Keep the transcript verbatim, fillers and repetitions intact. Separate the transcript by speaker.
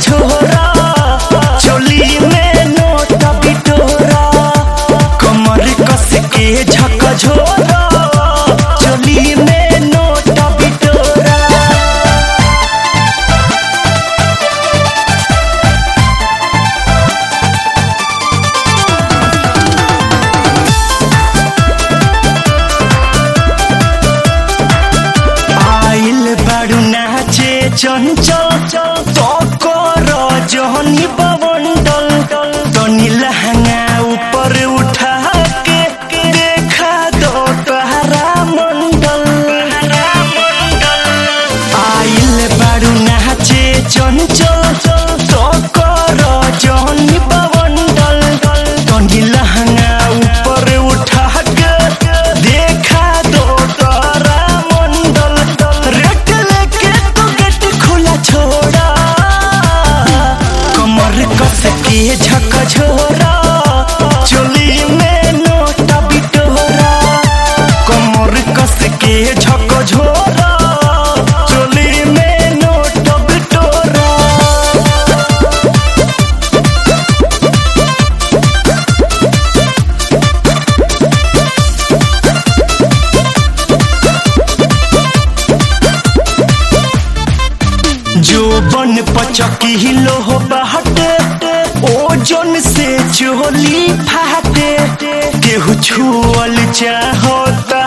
Speaker 1: झकझोरा चोली में नोट बिटोरा कमर कस के झकझोरा चोली में नोट बिटोरा। आइल बारू नाचे चंचल तो कर जहनी बवंडल तनी लहंगा ऊपर उठा के देखा दो तोहरा मंडल। आइल बारू नाचे चंचल तो कर जहनी बवंडल तनी लहंगा ऊपर उठा के देखा दो तोहरा मंडल। रेट लेके तो गेट खुला छोड़ा कमर कस के झकझोरा चोली में नोट बिटोरा कमर कस के झकझोरा चोली में नोट बिटोरा। जो बन पचकी हिलो हो बाटे ओजन से चोली फाटे केहू छुअल चाहता